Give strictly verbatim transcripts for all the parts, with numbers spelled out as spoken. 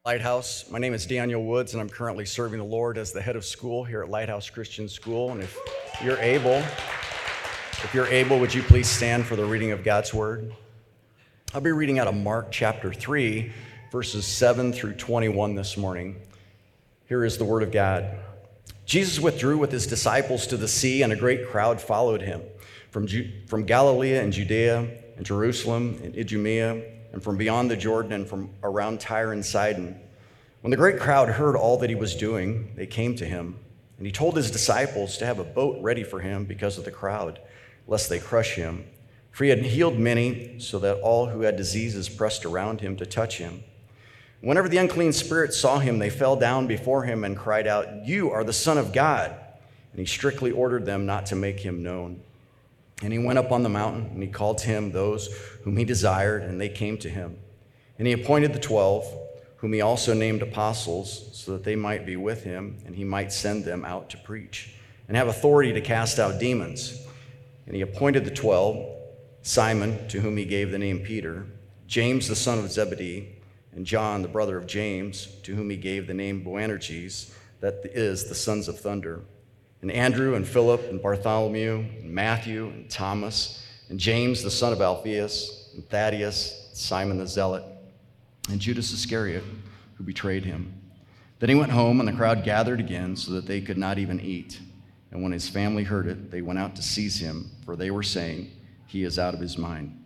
Lighthouse. My name is Daniel Woods, and I'm currently serving the Lord as the head of school here at Lighthouse Christian School. And if you're able, if you're able, would you please stand for the reading of God's Word? I'll be reading out of Mark chapter three, verses seven through twenty-one this morning. Here is the Word of God. Jesus withdrew with his disciples to the sea, and a great crowd followed him from, Ju- from Galilee and Judea and Jerusalem and Idumea, and from beyond the Jordan and from around Tyre and Sidon. When the great crowd heard all that he was doing, they came to him, and he told his disciples to have a boat ready for him because of the crowd, lest they crush him. For he had healed many, so that all who had diseases pressed around him to touch him. Whenever the unclean spirits saw him, they fell down before him and cried out, "You are the Son of God." And he strictly ordered them not to make him known. And he went up on the mountain, and he called to him those whom he desired, and they came to him. And he appointed the twelve, whom he also named apostles, so that they might be with him, and he might send them out to preach, and have authority to cast out demons. And he appointed the twelve, Simon, to whom he gave the name Peter, James the son of Zebedee, and John the brother of James, to whom he gave the name Boanerges, that is, the sons of thunder, and Andrew and Philip and Bartholomew and Matthew and Thomas and James the son of Alphaeus and Thaddeus, Simon the Zealot, and Judas Iscariot, who betrayed him. Then he went home, and the crowd gathered again so that they could not even eat. And when his family heard it, they went out to seize him, for they were saying, "He is out of his mind."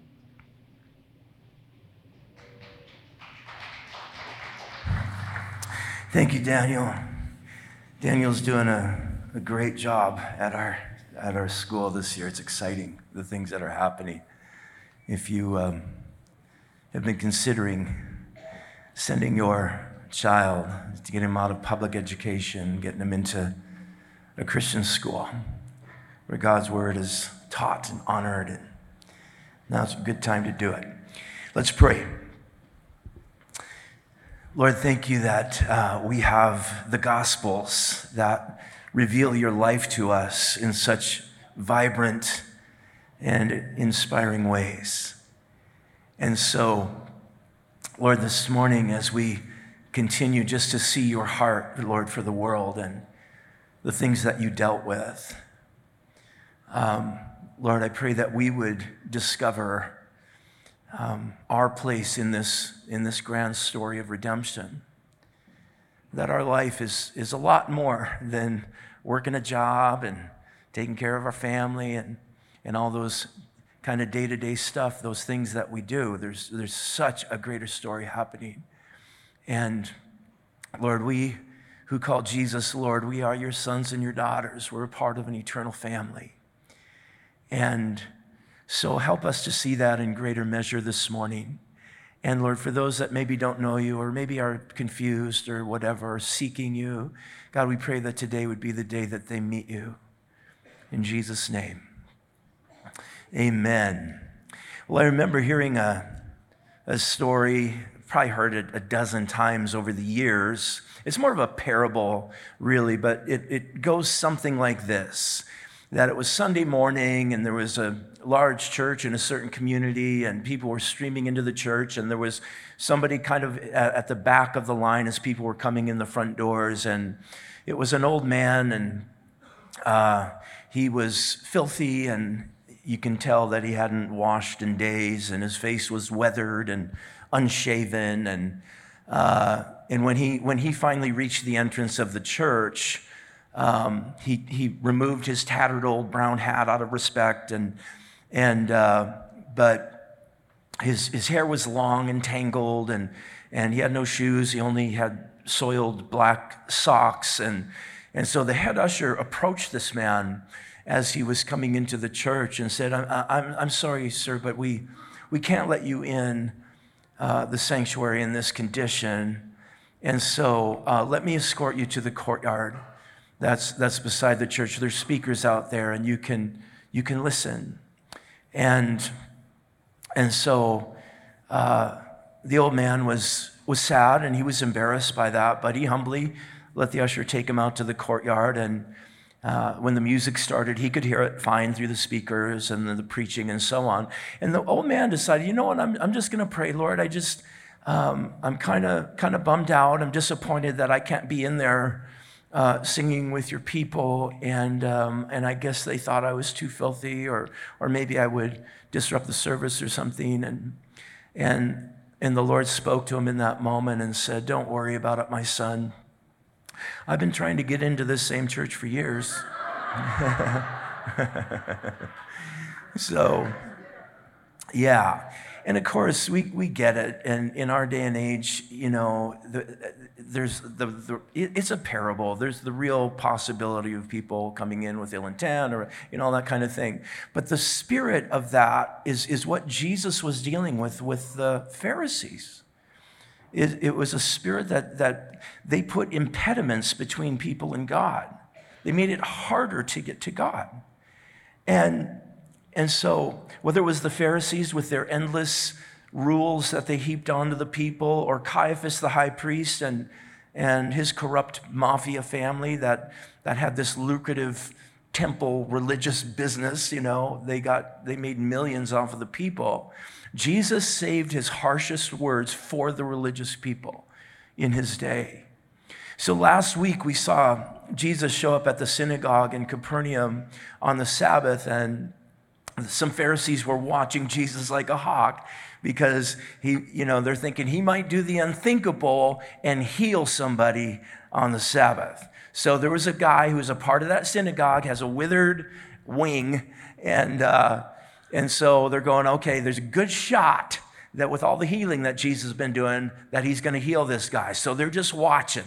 Thank you, Daniel. Daniel's doing a a great job at our at our school this year. It's exciting, the things that are happening. If you um, have been considering sending your child to get him out of public education, getting him into a Christian school where God's word is taught and honored, and now's a good time to do it. Let's pray. Lord, thank you that uh, we have the Gospels that reveal your life to us in such vibrant and inspiring ways. And so, Lord, this morning as we continue just to see your heart, Lord, for the world and the things that you dealt with, um, Lord, I pray that we would discover um, our place in this, in this grand story of redemption. That our life is, is a lot more than working a job and taking care of our family and, and all those kind of day-to-day stuff, those things that we do. There's, there's such a greater story happening. And Lord, we who call Jesus Lord, we are your sons and your daughters. We're a part of an eternal family. And so help us to see that in greater measure this morning. And Lord, for those that maybe don't know you or maybe are confused or whatever, or seeking you, God, we pray that today would be the day that they meet you. In Jesus' name, amen. Well, I remember hearing a, a story, probably heard it a dozen times over the years. It's more of a parable, really, but it, it goes something like this. That it was Sunday morning and there was a large church in a certain community and people were streaming into the church, and there was somebody kind of at the back of the line as people were coming in the front doors, and it was an old man, and uh, he was filthy, and you can tell that he hadn't washed in days, and his face was weathered and unshaven, and uh, and when he when he finally reached the entrance of the church, Um, he, he removed his tattered old brown hat out of respect, and and uh, but his his hair was long and tangled, and and he had no shoes. He only had soiled black socks, and and so the head usher approached this man as he was coming into the church and said, "I'm I'm, I'm sorry, sir, but we we can't let you in uh, the sanctuary in this condition, and so uh, let me escort you to the courtyard." That's that's beside the church. There's speakers out there, and you can you can listen. And and so uh, the old man was was sad, and he was embarrassed by that, but he humbly let the usher take him out to the courtyard. And uh, when the music started, he could hear it fine through the speakers and the, the preaching and so on. And the old man decided, you know what? I'm I'm just going to pray, Lord. I just um, I'm kind of kind of bummed out. I'm disappointed that I can't be in there uh, singing with your people. And um, and I guess they thought I was too filthy, or or maybe I would disrupt the service or something. And and and the Lord spoke to him in that moment and said, "Don't worry about it, my son. I've been trying to get into this same church for years." So, yeah. And of course, we, we get it. And in our day and age, you know, the, there's the, the it's a parable. There's the real possibility of people coming in with ill intent, or, you know, all that kind of thing. But the spirit of that is, is what Jesus was dealing with with the Pharisees. It, it was a spirit that, that they put impediments between people and God. They made it harder to get to God. And, and so, whether it was the Pharisees with their endless rules that they heaped onto the people, or Caiaphas the high priest and, and his corrupt mafia family that, that had this lucrative temple religious business, you know, they got they made millions off of the people. Jesus saved his harshest words for the religious people in his day. So last week we saw Jesus show up at the synagogue in Capernaum on the Sabbath, and some Pharisees were watching Jesus like a hawk because he, you know, they're thinking he might do the unthinkable and heal somebody on the Sabbath. So there was a guy who was a part of that synagogue, has a withered wing, and uh, and so they're going, okay, there's a good shot that with all the healing that Jesus has been doing, that he's going to heal this guy. So they're just watching.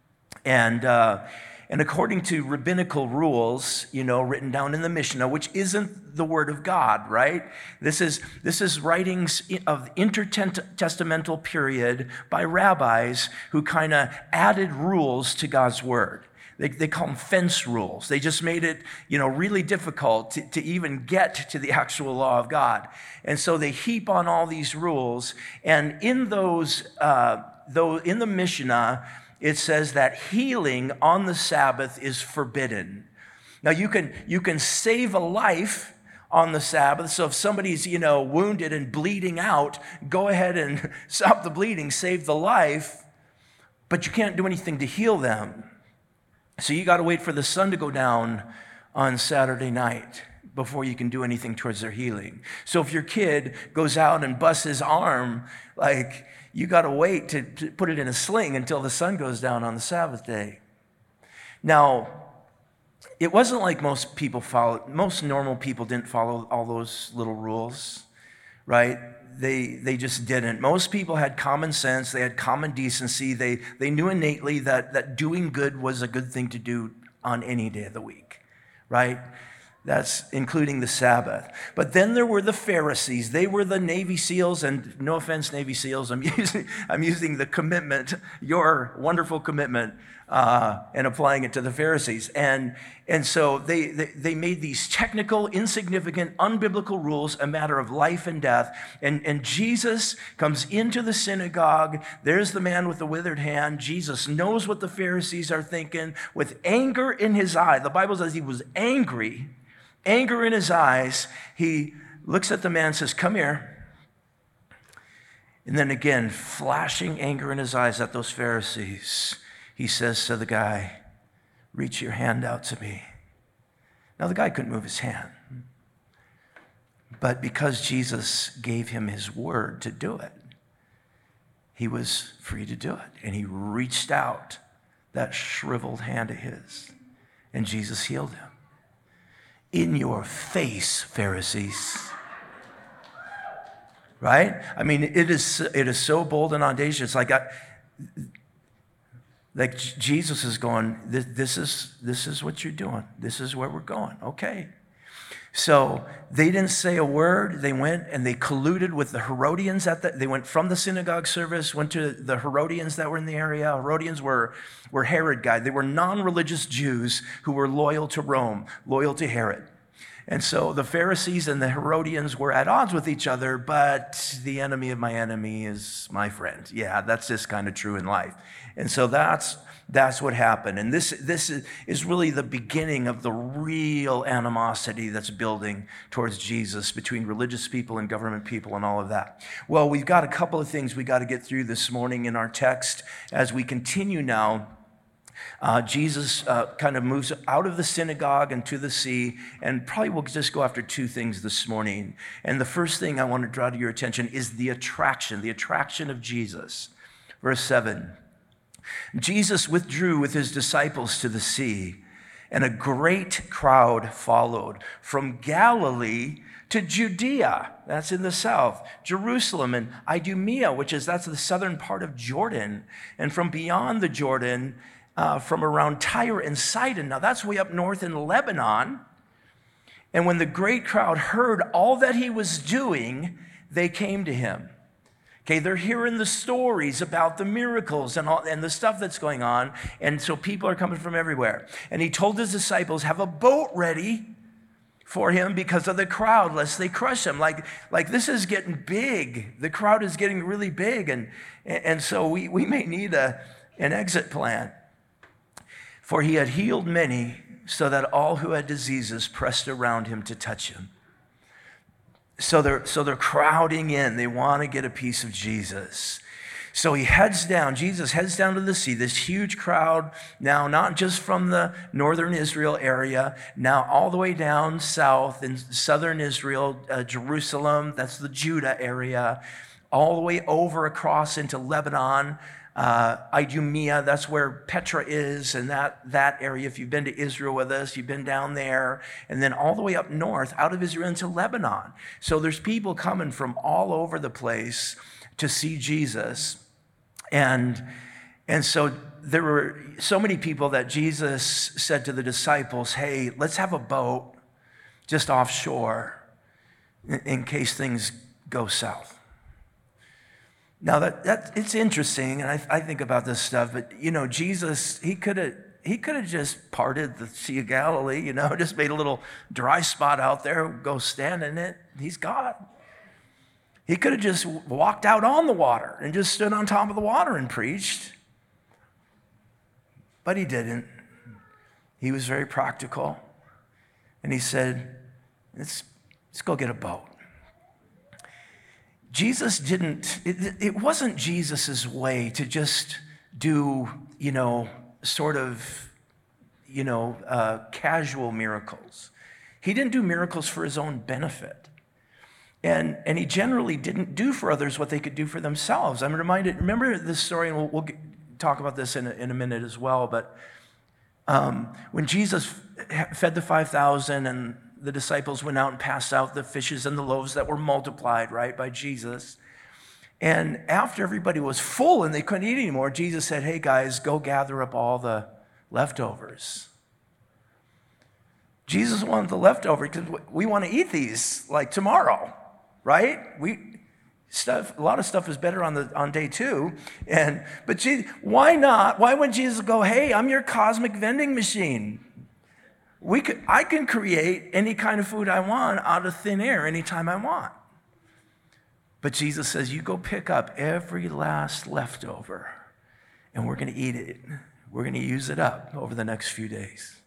And uh, and according to rabbinical rules, you know, written down in the Mishnah, which isn't the word of God, right? This is this is writings of intertestamental period by rabbis who kind of added rules to God's word. They, they call them fence rules. They just made it, you know, really difficult to, to even get to the actual law of God. And so they heap on all these rules. And in those, uh, though in the Mishnah, it says that healing on the Sabbath is forbidden. Now you can you can save a life on the Sabbath. So if somebody's, you know, wounded and bleeding out, go ahead and stop the bleeding, save the life, but you can't do anything to heal them. So you got to wait for the sun to go down on Saturday night before you can do anything towards their healing. So if your kid goes out and busts his arm, like, you got to wait to, to put it in a sling until the sun goes down on the Sabbath day. Now, it wasn't like most people followed, most normal people didn't follow all those little rules, right? They they just didn't. Most people had common sense, they had common decency, they, they knew innately that, that doing good was a good thing to do on any day of the week, right? That's including the Sabbath. But then there were the Pharisees. They were the Navy SEALs, and no offense, Navy SEALs, I'm using, I'm using the commitment, your wonderful commitment, uh, and applying it to the Pharisees. And, and so they, they, they made these technical, insignificant, unbiblical rules a matter of life and death. And, and Jesus comes into the synagogue. There's the man with the withered hand. Jesus knows what the Pharisees are thinking. With anger in his eye, the Bible says he was angry. Anger in his eyes, he looks at the man and says, "Come here." And then again, flashing anger in his eyes at those Pharisees, he says to the guy, "Reach your hand out to me." Now, the guy couldn't move his hand. But because Jesus gave him his word to do it, he was free to do it. And he reached out that shriveled hand of his, and Jesus healed him. In your face, Pharisees. Right? I mean, it is it is so bold and audacious. Like, I, like Jesus is going, this, this is this is what you're doing. This is where we're going. Okay. So they didn't say a word. They went and they colluded with the Herodians. At the, they went from the synagogue service, went to the Herodians that were in the area. Herodians were, were Herod guys. They were non-religious Jews who were loyal to Rome, loyal to Herod. And so the Pharisees and the Herodians were at odds with each other, but the enemy of my enemy is my friend. Yeah, that's just kind of true in life. And so that's that's what happened. And this, this is, is really the beginning of the real animosity that's building towards Jesus between religious people and government people and all of that. Well, we've got a couple of things we got to get through this morning in our text as we continue now. Uh, Jesus uh, kind of moves out of the synagogue and to the sea, and probably we'll just go after two things this morning. And the first thing I want to draw to your attention is the attraction, the attraction of Jesus. Verse seven, Jesus withdrew with his disciples to the sea, and a great crowd followed from Galilee to Judea, that's in the south, Jerusalem and Idumea, which is, that's the southern part of Jordan, and from beyond the Jordan, Uh, from around Tyre and Sidon. Now that's way up north in Lebanon. And when the great crowd heard all that he was doing, they came to him. Okay, they're hearing the stories about the miracles and all, and the stuff that's going on. And so people are coming from everywhere. And he told his disciples, have a boat ready for him because of the crowd, lest they crush him. Like, like this is getting big. The crowd is getting really big. And, and so we, we may need a, an exit plan. For he had healed many, so that all who had diseases pressed around him to touch him. So they're, so they're crowding in. They want to get a piece of Jesus. So he heads down, Jesus heads down to the sea, this huge crowd, now not just from the northern Israel area, now all the way down south in southern Israel, uh, Jerusalem, that's the Judah area, all the way over across into Lebanon, Uh, Idumea, that's where Petra is, and that, that area. If you've been to Israel with us, you've been down there, and then all the way up north, out of Israel into Lebanon. So there's people coming from all over the place to see Jesus. And, and so there were so many people that Jesus said to the disciples, hey, let's have a boat just offshore in, in case things go south. Now, that, that it's interesting, and I, I think about this stuff, but, you know, Jesus, he could have he could have just parted the Sea of Galilee, you know, just made a little dry spot out there, go stand in it. He's God. He could have just walked out on the water and just stood on top of the water and preached. But he didn't. He was very practical. And he said, let's, let's go get a boat. Jesus didn't, it, it wasn't Jesus's way to just do, you know, sort of, you know, uh, casual miracles. He didn't do miracles for his own benefit. And, and he generally didn't do for others what they could do for themselves. I'm reminded, remember this story, and we'll, we'll get, talk about this in a, in a minute as well, but um, when Jesus fed the five thousand and the disciples went out and passed out the fishes and the loaves that were multiplied, right, by Jesus. And after everybody was full and they couldn't eat anymore, Jesus said, hey, guys, go gather up all the leftovers. Jesus wanted the leftovers because we want to eat these like tomorrow, right? We stuff, a lot of stuff is better on the on day two. And but Jesus, why not? Why would Jesus go, hey, I'm your cosmic vending machine? We could, I can create any kind of food I want out of thin air anytime I want. But Jesus says, you go pick up every last leftover, and we're going to eat it. We're going to use it up over the next few days.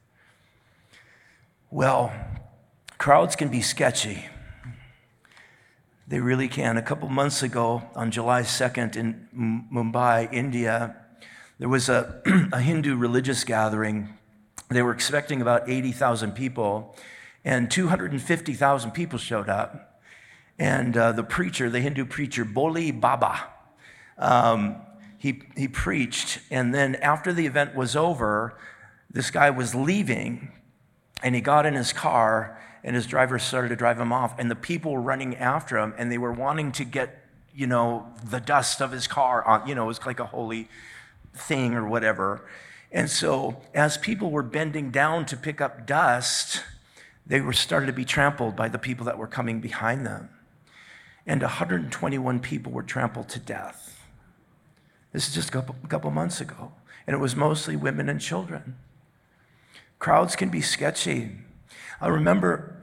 Well, crowds can be sketchy. They really can. A couple months ago, on July second in Mumbai, India, there was a, a Hindu religious gathering. They were expecting about eighty thousand people, and two hundred fifty thousand people showed up. And uh, the preacher, the Hindu preacher, Boli Baba, um, he, he preached. And then after the event was over, this guy was leaving, and he got in his car, and his driver started to drive him off. And the people were running after him, and they were wanting to get, you know, the dust of his car on, you know, it was like a holy thing or whatever. And so as people were bending down to pick up dust, they were started to be trampled by the people that were coming behind them. And one hundred twenty-one people were trampled to death. This is just a couple, a couple months ago. And it was mostly women and children. Crowds can be sketchy. I remember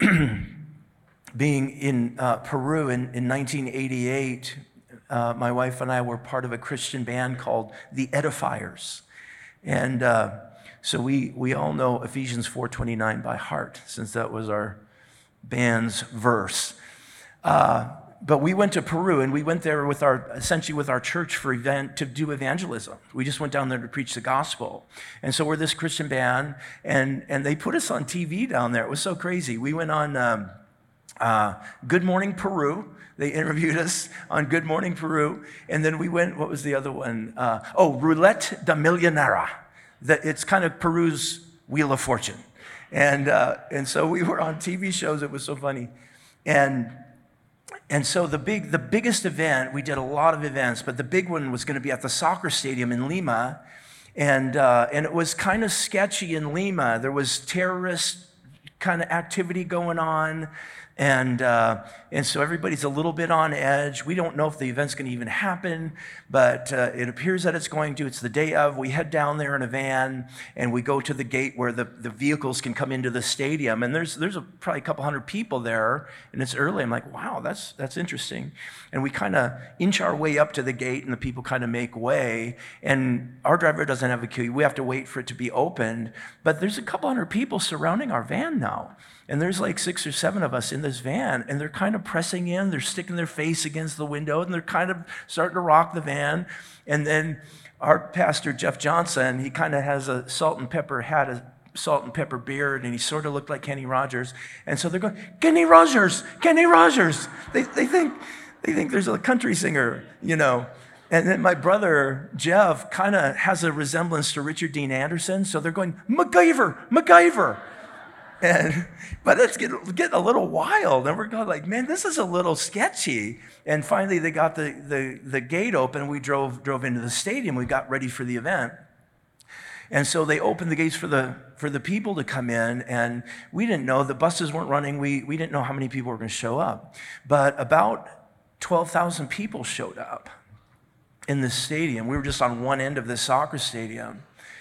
being in uh, Peru in, in nineteen eighty-eight. Uh, my wife and I were part of a Christian band called the Edifiers. And uh, so we, we all know Ephesians four twenty-nine by heart, since that was our band's verse. Uh, but we went to Peru, and we went there with our, essentially with our church for event, to do evangelism. We just went down there to preach the gospel. And so we're this Christian band, and, and they put us on T V down there. It was so crazy. We went on um, uh, Good Morning Peru. They interviewed us on Good Morning Peru. And then we went, what was the other one? Uh, oh, Roulette de Millonera. That it's kind of Peru's Wheel of Fortune. And uh, and so we were on T V shows. It was so funny. And and so the big the biggest event, we did a lot of events, but the big one was going to be at the soccer stadium in Lima. And uh, and it was kind of sketchy in Lima. There was terrorist kind of activity going on. And uh, and so everybody's a little bit on edge. We don't know if the event's going to even happen, but uh, it appears that it's going to. It's the day of. We head down there in a van, and we go to the gate where the, the vehicles can come into the stadium. And there's there's a, probably a couple hundred people there, and it's early. I'm like, wow, that's that's interesting. And we kind of inch our way up to the gate, and the people kind of make way. And our driver doesn't have a key. We have to wait for it to be opened. But there's a couple hundred people surrounding our van now. And there's like six or seven of us in this van, and they're kind of pressing in. They're sticking their face against the window, and they're kind of starting to rock the van. And then our pastor, Jeff Johnson, he kind of has a salt and pepper hat, a salt and pepper beard, and he sort of looked like Kenny Rogers. And so they're going, Kenny Rogers, Kenny Rogers. They, they think they think there's a country singer, you know. And then my brother, Jeff, kind of has a resemblance to Richard Dean Anderson. So they're going, MacGyver, MacGyver. And, but it's getting, getting a little wild. And we're going like, man, this is a little sketchy. And finally, they got the, the, the gate open. We drove, drove into the stadium. We got ready for the event. And so they opened the gates for the, for the people to come in. And we didn't know. The buses weren't running. We, we didn't know how many people were going to show up. But about twelve thousand people showed up in the stadium. We were just on one end of the soccer stadium.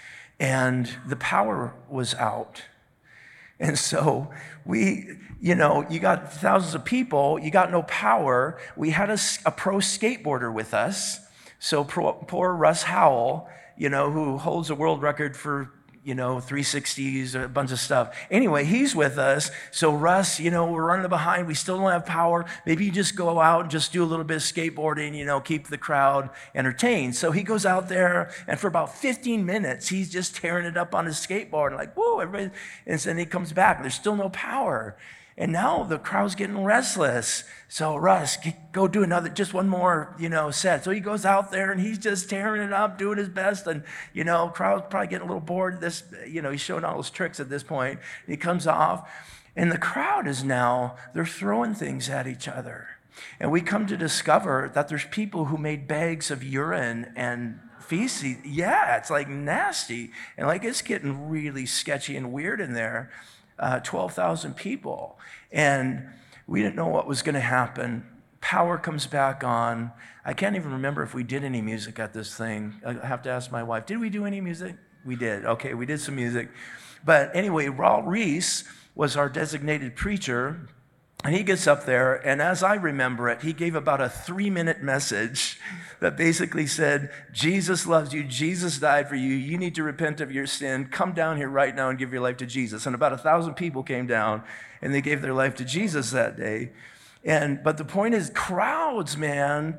And the power was out. And so we, you know, you got thousands of people, you got no power. We had a, a pro skateboarder with us. So pro, poor Russ Howell, you know, who holds a world record for, you know, three sixties, a bunch of stuff. Anyway, he's with us. So Russ, you know, we're running behind. We still don't have power. Maybe you just go out and just do a little bit of skateboarding, you know, keep the crowd entertained. So he goes out there, and for about fifteen minutes, he's just tearing it up on his skateboard, and like, whoa, everybody. And then he comes back. There's still no power. And now the crowd's getting restless. So Russ, go do another, just one more, you know, set. So he goes out there, and he's just tearing it up, doing his best. And, you know, crowd's probably getting a little bored. This, you know, he's showing all his tricks at this point. He comes off, and the crowd is now, they're throwing things at each other. And we come to discover that there's people who made bags of urine and feces. Yeah, it's like nasty. And like it's getting really sketchy and weird in there. Uh, twelve thousand people. And we didn't know what was going to happen. Power comes back on. I can't even remember if we did any music at this thing. I have to ask my wife, did we do any music? We did. Okay, we did some music. But anyway, Raul Reese was our designated preacher. And he gets up there, and as I remember it, he gave about a three-minute message that basically said, Jesus loves you, Jesus died for you, you need to repent of your sin, come down here right now and give your life to Jesus. And about a thousand people came down, and they gave their life to Jesus that day. And but the point is, crowds, man,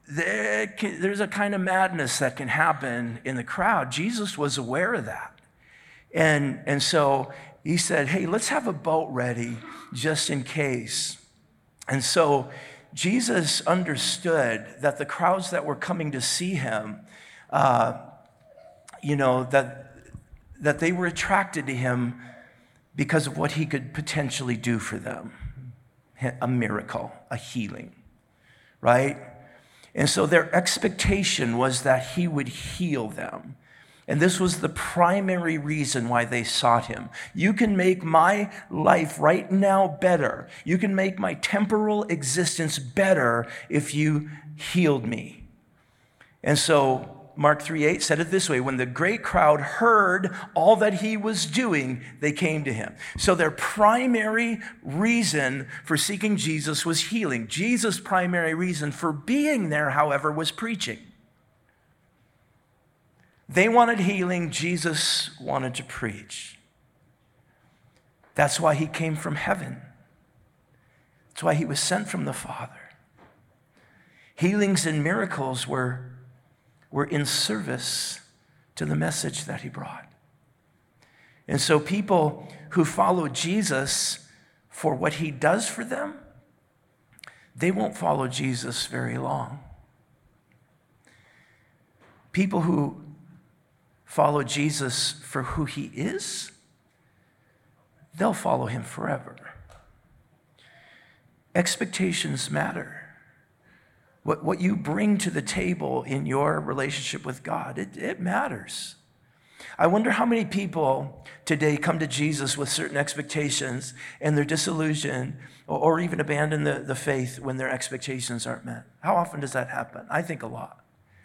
can, there's a kind of madness that can happen in the crowd. Jesus was aware of that. And, and so he said, hey, let's have a boat ready just in case. And so Jesus understood that the crowds that were coming to see him, uh, you know, that, that they were attracted to him because of what he could potentially do for them. A miracle, a healing, right? And so their expectation was that he would heal them. And this was the primary reason why they sought him. You can make my life right now better. You can make my temporal existence better if you healed me. And so Mark three eight said it this way: when the great crowd heard all that he was doing, they came to him. So their primary reason for seeking Jesus was healing. Jesus' primary reason for being there, however, was preaching. They wanted healing. Jesus wanted to preach. That's why he came from heaven. That's why he was sent from the Father. Healings and miracles were, were in service to the message that he brought. And so people who follow Jesus for what he does for them, they won't follow Jesus very long. People who follow Jesus for who he is, they'll follow him forever. Expectations matter. What, what you bring to the table in your relationship with God, it, it matters. I wonder how many people today come to Jesus with certain expectations and they're disillusioned or, or even abandon the, the faith when their expectations aren't met. How often does that happen? I think a lot.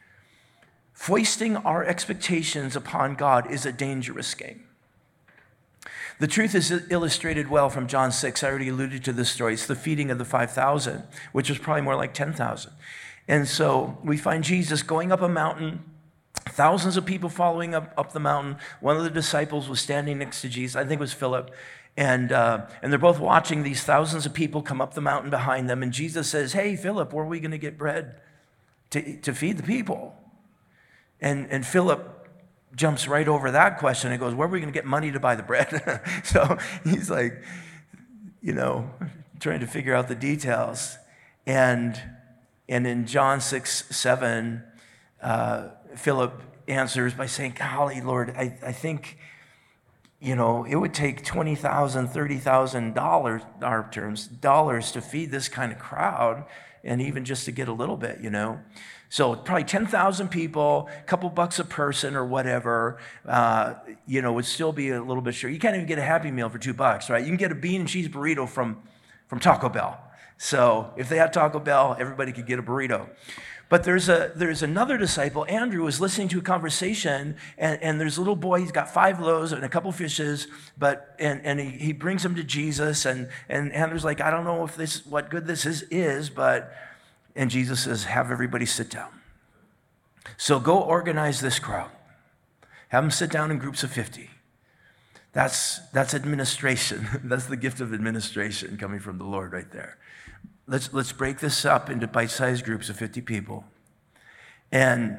Foisting our expectations upon God is a dangerous game. The truth is illustrated well from John six. I already alluded to this story. It's the feeding of the five thousand, which was probably more like ten thousand. And so we find Jesus going up a mountain, thousands of people following up, up the mountain. One of the disciples was standing next to Jesus. I think it was Philip. And, uh, and they're both watching these thousands of people come up the mountain behind them. And Jesus says, "Hey, Philip, where are we going to get bread to, to feed the people?" And, and Philip jumps right over that question and goes, "Where are we going to get money to buy the bread?" So he's like, you know, trying to figure out the details. And, and in John six, seven, uh, Philip answers by saying, "Golly, Lord, I, I think, you know, it would take twenty thousand dollars, thirty thousand dollars, our terms, dollars to feed this kind of crowd, and even just to get a little bit, you know." So probably ten thousand people, a couple bucks a person or whatever, uh, you know, would still be a little bit short. You can't even get a Happy Meal for two bucks, right? You can get a bean and cheese burrito from, from Taco Bell. So if they had Taco Bell, everybody could get a burrito. But there's a there's another disciple, Andrew, was listening to a conversation, and, and there's a little boy, he's got five loaves and a couple fishes, but and, and he, he brings them to Jesus, and, and Andrew's like, "I don't know if this what good this is, is, but..." And Jesus says, "Have everybody sit down. So go organize this crowd. Have them sit down in groups of fifty. That's, that's administration. That's the gift of administration coming from the Lord right there. Let's, let's break this up into bite-sized groups of fifty people." And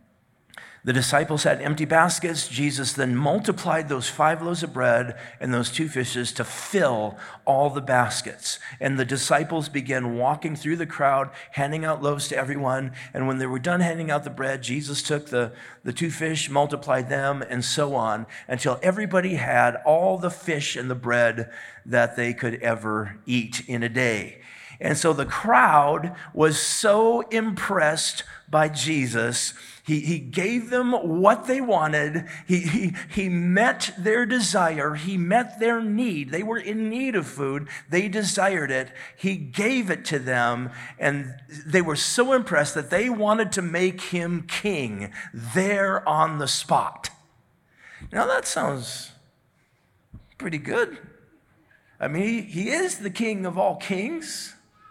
the disciples had empty baskets. Jesus then multiplied those five loaves of bread and those two fishes to fill all the baskets. And the disciples began walking through the crowd, handing out loaves to everyone. And when they were done handing out the bread, Jesus took the, the two fish, multiplied them, and so on, until everybody had all the fish and the bread that they could ever eat in a day. And so the crowd was so impressed by Jesus. He, he gave them what they wanted. He, he, he met their desire. He met their need. They were in need of food. They desired it. He gave it to them. And they were so impressed that they wanted to make him king there on the spot. Now that sounds pretty good. I mean, he, he is the king of all kings.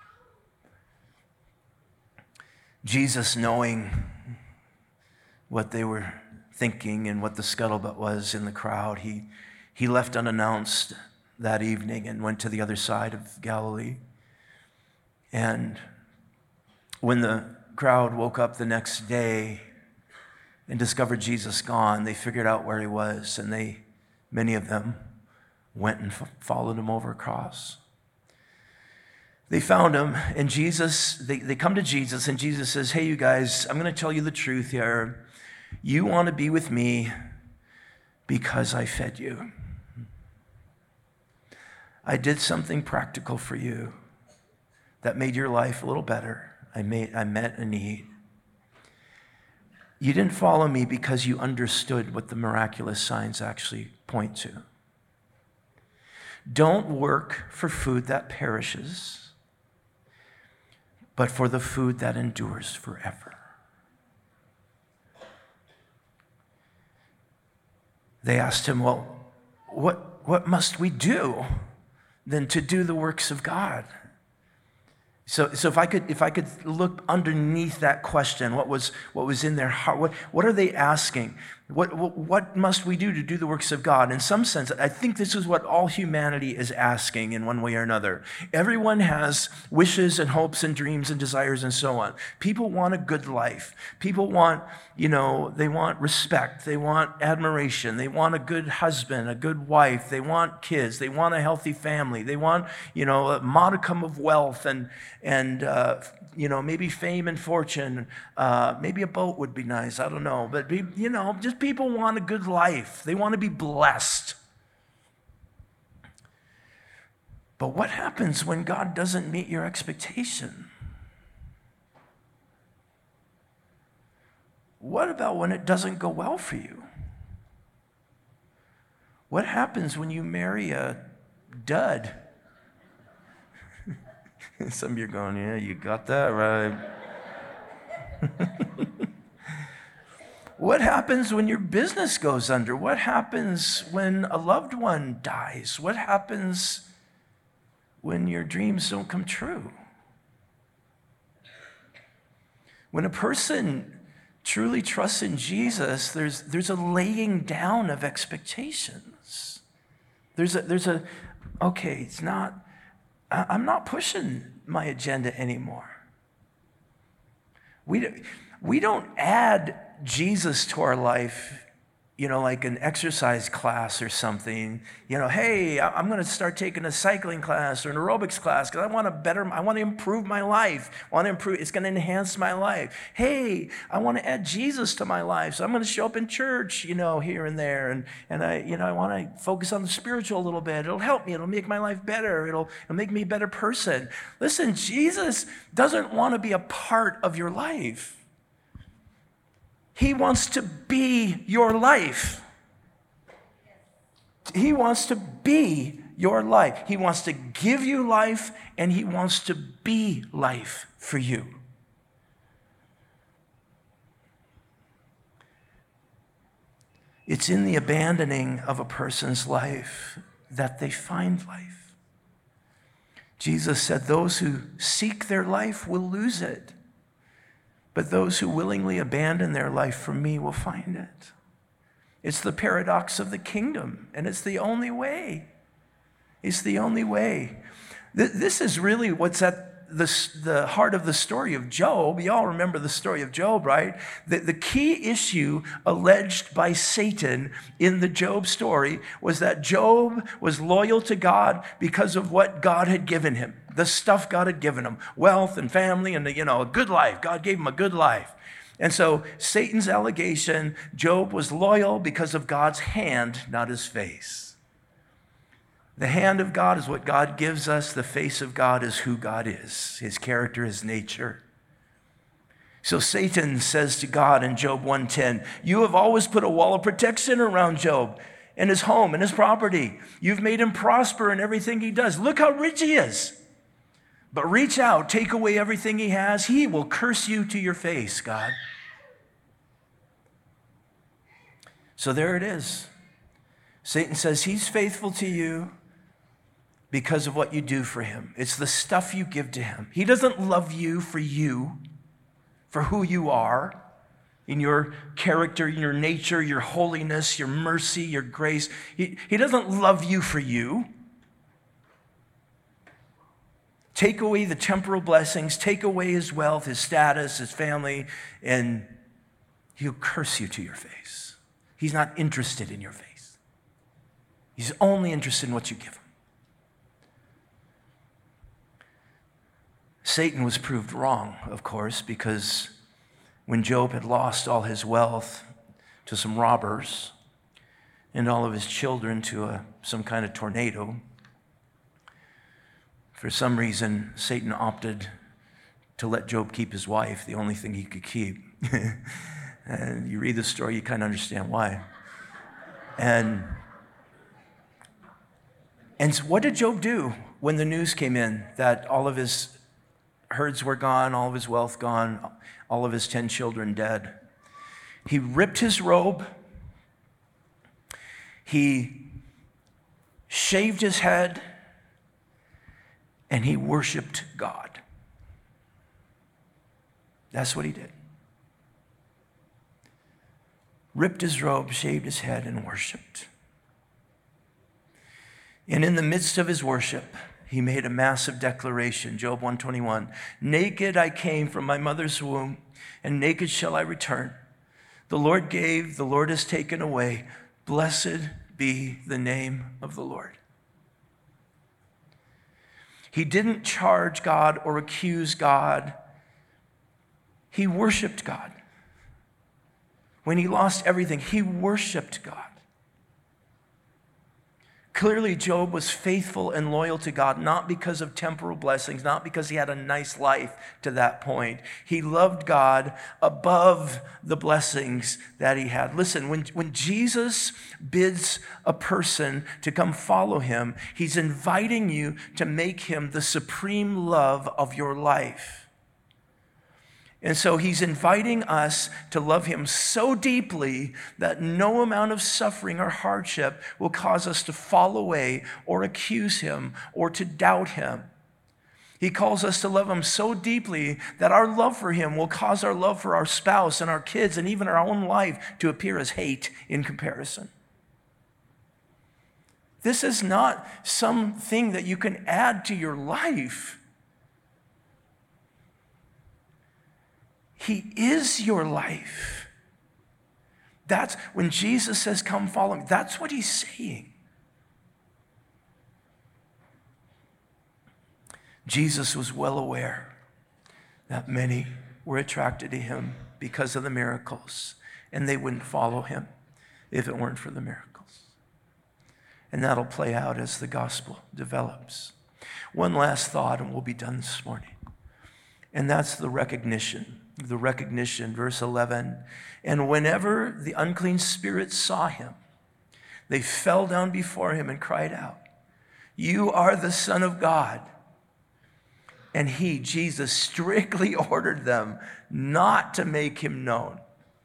Jesus, knowing what they were thinking and what the scuttlebutt was in the crowd, he, he left unannounced that evening and went to the other side of Galilee. And when the crowd woke up the next day and discovered Jesus gone, they figured out where he was, and they, many of them, went and f- followed him over across. They found him, and Jesus, they, they come to Jesus, and Jesus says, "Hey, you guys, I'm going to tell you the truth here. You want to be with me because I fed you. I did something practical for you that made your life a little better. I made, I met a need. You didn't follow me because you understood what the miraculous signs actually point to. Don't work for food that perishes, but for the food that endures forever." They asked him, well, what, what must we do then to do the works of God? So, so if I could, if I could look underneath that question, what was, what was in their heart? What, what are they asking? What, what, what must we do to do the works of God? In some sense, I think this is what all humanity is asking in one way or another. Everyone has wishes and hopes and dreams and desires and so on. People want a good life. People want, you know, they want respect. They want admiration. They want a good husband, a good wife. They want kids. They want a healthy family. They want, you know, a modicum of wealth and, and uh, you know, maybe fame and fortune. Uh, maybe a boat would be nice. I don't know. But, be, you know, just people want a good life. They want to be blessed. But what happens when God doesn't meet your expectation? What about when it doesn't go well for you? What happens when you marry a dud? Some of you are going, yeah, you got that right. What happens when your business goes under? What happens when a loved one dies? What happens when your dreams don't come true? When a person truly trusts in Jesus, there's, there's a laying down of expectations. There's a, there's a, okay, it's not, I'm not pushing my agenda anymore. We, we don't add Jesus to our life, you know, like an exercise class or something. You know, hey, I'm going to start taking a cycling class or an aerobics class because I want to better, I want to improve my life. I want to improve, it's going to enhance my life. Hey, I want to add Jesus to my life, so I'm going to show up in church, you know, here and there, and and I, you know, I want to focus on the spiritual a little bit. It'll help me. It'll make my life better. It'll, it'll make me a better person. Listen, Jesus doesn't want to be a part of your life. He wants to be your life. He wants to be your life. He wants to give you life, and he wants to be life for you. It's in the abandoning of a person's life that they find life. Jesus said, those who seek their life will lose it. But those who willingly abandon their life for me will find it. It's the paradox of the kingdom, and it's the only way. It's the only way. This is really what's at the, the heart of the story of Job. You all remember the story of Job, right? The, the key issue alleged by Satan in the Job story was that Job was loyal to God because of what God had given him. The stuff God had given him, wealth and family and, you know, a good life. God gave him a good life. And so Satan's allegation, Job was loyal because of God's hand, not his face. The hand of God is what God gives us. The face of God is who God is, his character, his nature. So Satan says to God in Job one ten, you have always put a wall of protection around Job and his home and his property. You've made him prosper in everything he does. Look how rich he is. But reach out, take away everything he has. He will curse you to your face, God. So there it is. Satan says he's faithful to you because of what you do for him. It's the stuff you give to him. He doesn't love you for you, for who you are, in your character, your nature, your holiness, your mercy, your grace. He, he doesn't love you for you. Take away the temporal blessings, take away his wealth, his status, his family, and he'll curse you to your face. He's not interested in your face. He's only interested in what you give him. Satan was proved wrong, of course, because when Job had lost all his wealth to some robbers and all of his children to a, some kind of tornado, for some reason, Satan opted to let Job keep his wife, the only thing he could keep. And you read the story, you kind of understand why. And, and so what did Job do when the news came in that all of his herds were gone, all of his wealth gone, all of his ten children dead? He ripped his robe, He shaved his head and he worshiped God. That's what he did. Ripped his robe, shaved his head, and worshiped. And in the midst of his worship, he made a massive declaration, Job one twenty-one. Naked I came from my mother's womb, and naked shall I return. The Lord gave, the Lord has taken away. Blessed be the name of the Lord. He didn't charge God or accuse God. He worshiped God. When he lost everything, he worshiped God. Clearly, Job was faithful and loyal to God, not because of temporal blessings, not because he had a nice life to that point. He loved God above the blessings that he had. Listen, when, when Jesus bids a person to come follow him, he's inviting you to make him the supreme love of your life. And so he's inviting us to love him so deeply that no amount of suffering or hardship will cause us to fall away or accuse him or to doubt him. He calls us to love him so deeply that our love for him will cause our love for our spouse and our kids and even our own life to appear as hate in comparison. This is not something that you can add to your life. He is your life. That's when Jesus says, come follow me. That's what he's saying. Jesus was well aware that many were attracted to him because of the miracles, and they wouldn't follow him if it weren't for the miracles. And that'll play out as the gospel develops. One last thought, and we'll be done this morning. And that's the recognition. The recognition, verse eleven. And whenever the unclean spirits saw him, they fell down before him and cried out, you are the Son of God. And he, Jesus, strictly ordered them not to make him known.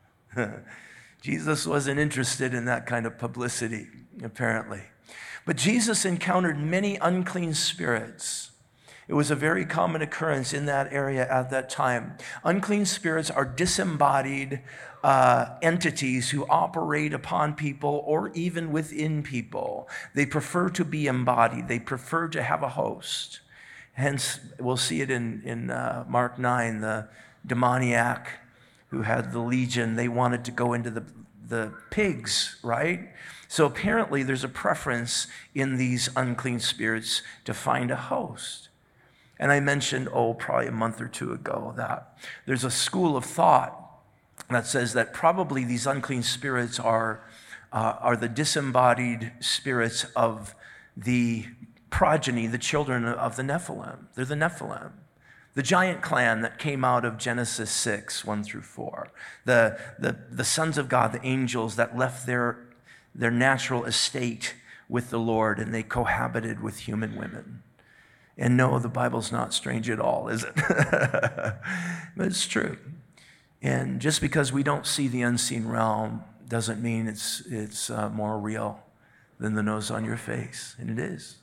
Jesus wasn't interested in that kind of publicity, apparently. But Jesus encountered many unclean spirits. It was a very common occurrence in that area at that time. Unclean spirits are disembodied uh, entities who operate upon people or even within people. They prefer to be embodied. They prefer to have a host. Hence, we'll see it in, in uh, Mark nine, the demoniac who had the legion. They wanted to go into the, the pigs, right? So apparently there's a preference in these unclean spirits to find a host. And I mentioned, oh, probably a month or two ago, that there's a school of thought that says that probably these unclean spirits are, uh, are the disembodied spirits of the progeny, the children of the Nephilim. They're the Nephilim, the giant clan that came out of Genesis six, one through four. The, the, the sons of God, the angels that left their, their natural estate with the Lord, and they cohabited with human women. And no, the Bible's not strange at all, is it? But it's true. And just because we don't see the unseen realm doesn't mean it's, it's uh, more real than the nose on your face. And it is.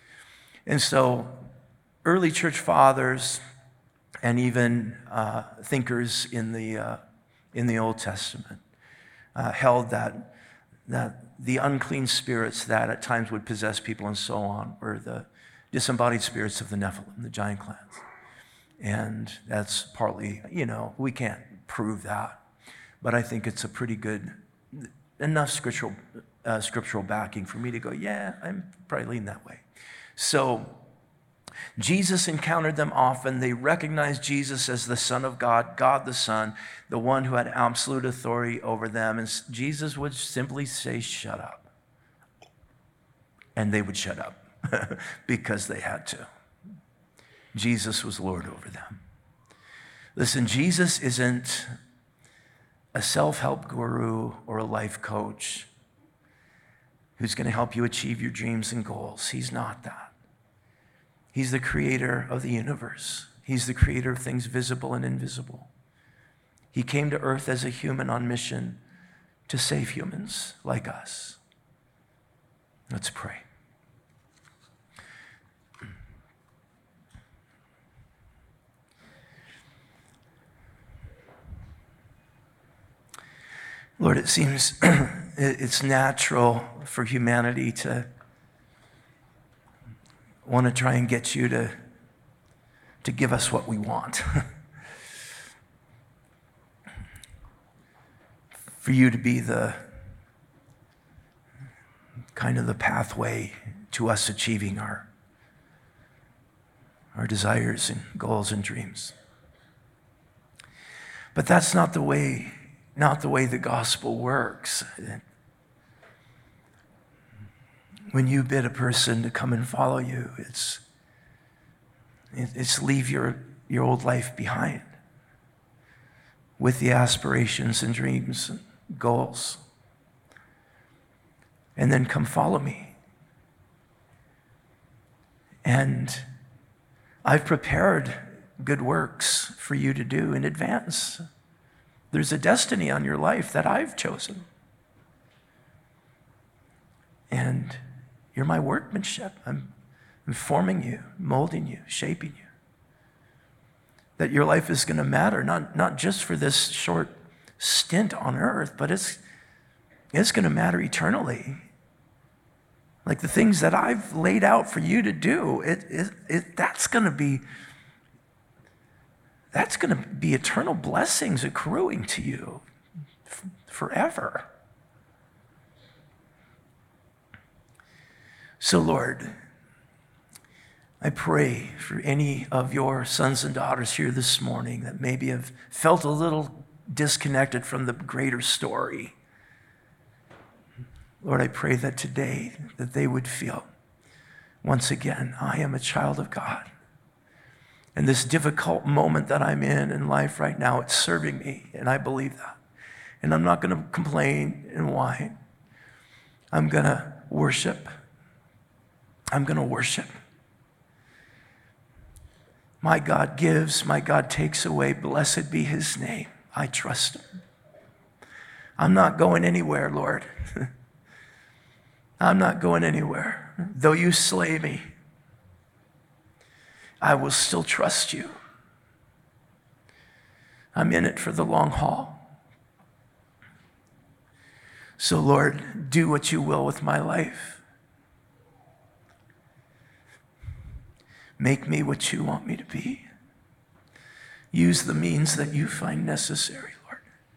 And so early church fathers and even uh, thinkers in the, uh, in the Old Testament uh, held that, that the unclean spirits that at times would possess people and so on were the disembodied spirits of the Nephilim, the giant clans. And that's partly, you know, we can't prove that, but I think it's a pretty good, enough scriptural, uh, scriptural backing for me to go, yeah, I'm probably leaning that way. So Jesus encountered them often. They recognized Jesus as the Son of God, God the Son, the one who had absolute authority over them. And Jesus would simply say, shut up. And they would shut up. Because they had to. Jesus was Lord over them. Listen, Jesus isn't a self-help guru or a life coach who's going to help you achieve your dreams and goals. He's not that. He's the creator of the universe. He's the creator of things visible and invisible. He came to earth as a human on mission to save humans like us. Let's pray. Lord, it seems it's natural for humanity to want to try and get you to, to give us what we want. For you to be the kind of the pathway to us achieving our, our desires and goals and dreams. But that's not the way, not the way the gospel works. When you bid a person to come and follow you, it's, it's leave your, your old life behind with the aspirations and dreams and goals. And then come follow me. And I've prepared good works for you to do in advance. There's a destiny on your life that I've chosen. And you're my workmanship. I'm, I'm forming you, molding you, shaping you. That your life is going to matter, not, not just for this short stint on earth, but it's, it's going to matter eternally. Like the things that I've laid out for you to do, it, it, it, that's going to be, that's going to be eternal blessings accruing to you f- forever. So Lord, I pray for any of your sons and daughters here this morning that maybe have felt a little disconnected from the greater story. Lord, I pray that today that they would feel, once again, I am a child of God. And this difficult moment that I'm in in life right now, it's serving me, and I believe that. And I'm not going to complain and whine. I'm going to worship. I'm going to worship. My God gives, my God takes away. Blessed be his name. I trust him. I'm not going anywhere, Lord. I'm not going anywhere. Though you slay me, I will still trust you. I'm in it for the long haul. So Lord, do what you will with my life. Make me what you want me to be. Use the means that you find necessary, Lord,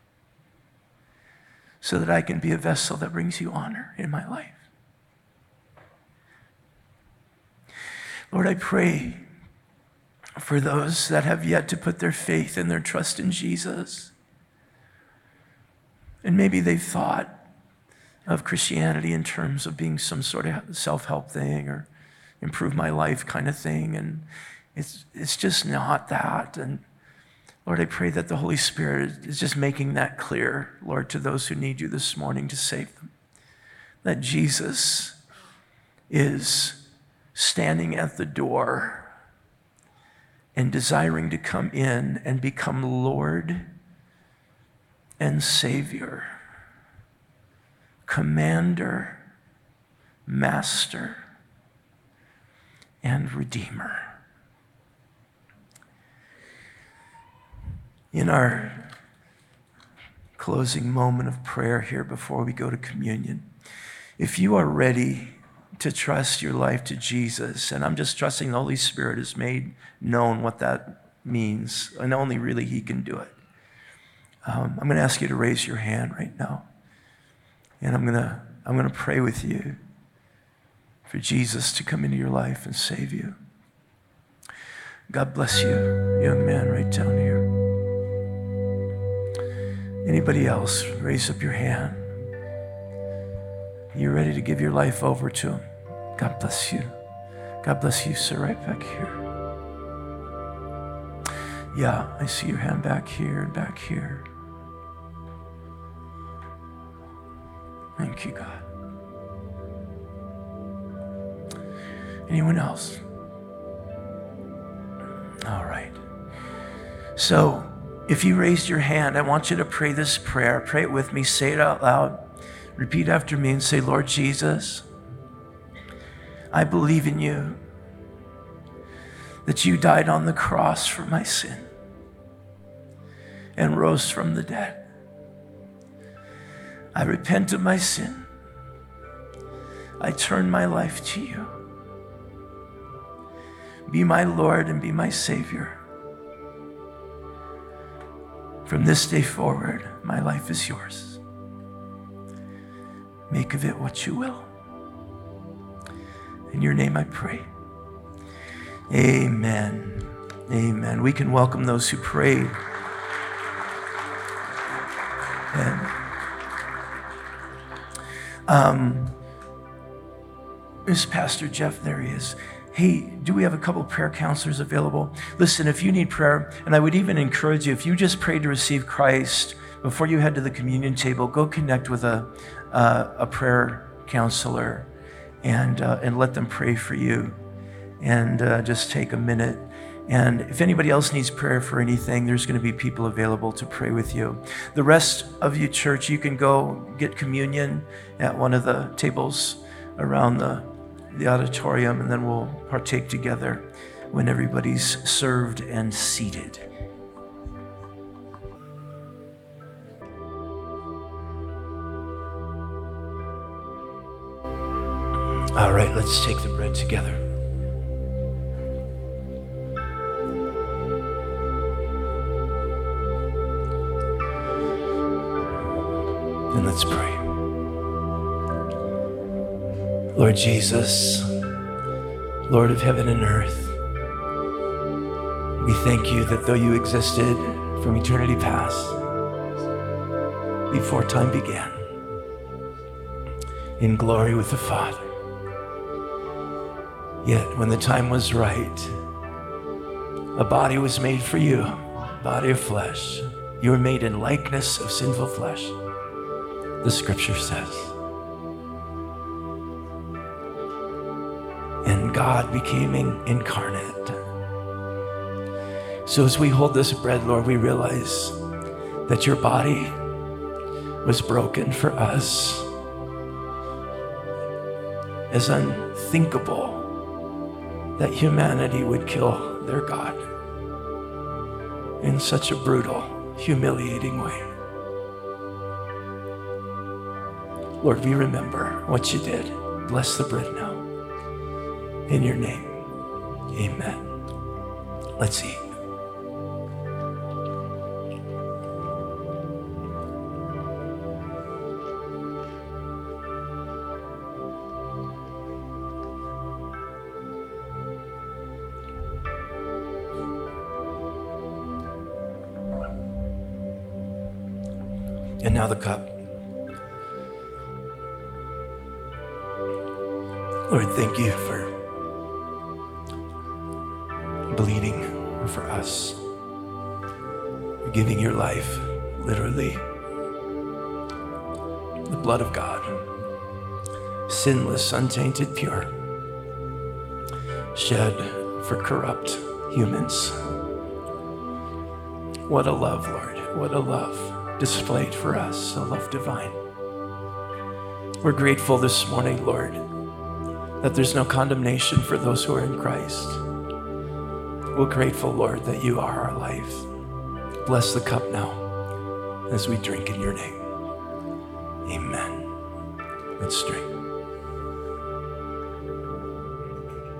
so that I can be a vessel that brings you honor in my life. Lord, I pray for those that have yet to put their faith and their trust in Jesus. And maybe they've thought of Christianity in terms of being some sort of self-help thing or improve my life kind of thing. And it's, it's just not that. And Lord, I pray that the Holy Spirit is just making that clear, Lord, to those who need you this morning to save them. That Jesus is standing at the door and desiring to come in and become Lord and Savior, Commander, Master, and Redeemer. In our closing moment of prayer here before we go to communion, if you are ready to trust your life to Jesus, and I'm just trusting the Holy Spirit has made known what that means, and only really he can do it. Um, I'm going to ask you to raise your hand right now, and I'm going to I'm going to pray with you for Jesus to come into your life and save you. God bless you, young man right down here. Anybody else, raise up your hand. You're ready to give your life over to him. God bless you. God bless you, sir, right back here. Yeah, I see your hand back here and back here. Thank you, God. Anyone else? All right. So, if you raised your hand, I want you to pray this prayer. Pray it with me. Say it out loud. Repeat after me and say, Lord Jesus, I believe in you, that you died on the cross for my sin and rose from the dead. I repent of my sin. I turn my life to you. Be my Lord and be my Savior. From this day forward, my life is yours. Make of it what you will. In your name I pray. Amen. Amen. We can welcome those who prayed. And, um, is Pastor Jeff? There he is. Hey, do we have a couple prayer counselors available? Listen, if you need prayer, and I would even encourage you, if you just prayed to receive Christ, before you head to the communion table, go connect with a, uh, a prayer counselor and, uh, and let them pray for you. And uh, just take a minute. And if anybody else needs prayer for anything, there's going to be people available to pray with you. The rest of you, church, you can go get communion at one of the tables around the the auditorium, and then we'll partake together when everybody's served and seated. All right, let's take the bread together. And let's pray. Lord Jesus, Lord of heaven and earth, we thank you that though you existed from eternity past, before time began, in glory with the Father, yet when the time was right, a body was made for you, a body of flesh. You were made in likeness of sinful flesh, the scripture says. And God became incarnate. So as we hold this bread, Lord, we realize that your body was broken for us. As unthinkable that humanity would kill their God in such a brutal, humiliating way. Lord, we remember what you did. Bless the bread now. In your name, amen. Let's eat. And now the cup. Lord, thank you for bleeding for us, for giving your life, literally, the blood of God, sinless, untainted, pure, shed for corrupt humans. What a love, Lord, what a love displayed for us, a love divine. We're grateful this morning, Lord, that there's no condemnation for those who are in Christ. We're grateful, Lord, that you are our life. Bless the cup now as we drink in your name. Amen. Let's drink.